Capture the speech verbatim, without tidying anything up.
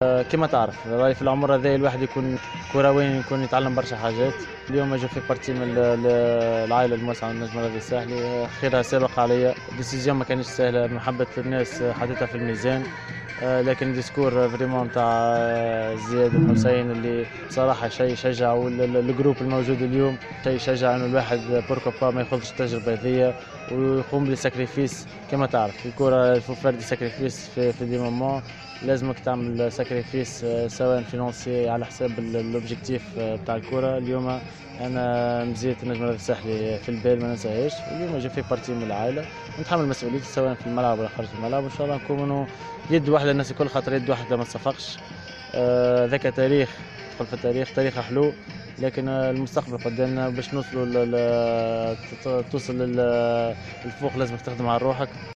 كما تعرف راهي في العمر هذا الواحد يكون كروي، يكون يتعلم برشا حاجات. اليوم اجى في بارتي من ال- ال- العائله الموسعه النجم الرياضي الساحلي، خيرها سابق عليا. ديسيزيون ما كانش سهله، محبه الناس حطيتها في الميزان. آه، لكن ديسكور فريمون تاع زياد بن حسين اللي بصراحه شيء يشجع، والجروب الموجود اليوم شيء يشجع انه الواحد بوركو با ما ياخذش التجربه هذيا ويقوم بساكريفيس. كما تعرف الكره فردي ساكريفيس في, في دي مومون لازمك تعمل ساكريفيس سواء فينانسي على حساب الاوبجيكتيف بتاع الكره. اليوم انا مزيت النجم الرياضي الساحلي في البال ما ننساهاش. اليوم جا في بارتي من العائله نتحمل مسؤوليتي سواء في الملعب ولا خارج الملعب، وان شاء الله نكونوا يد واحده الناس الكل، خاطر يد واحده ما تصفقش. آه، ذاك تاريخ تدخل في التاريخ، تاريخ حلو، لكن المستقبل قدامنا باش نوصلوا توصل للفوق لازمك تخدم على روحك.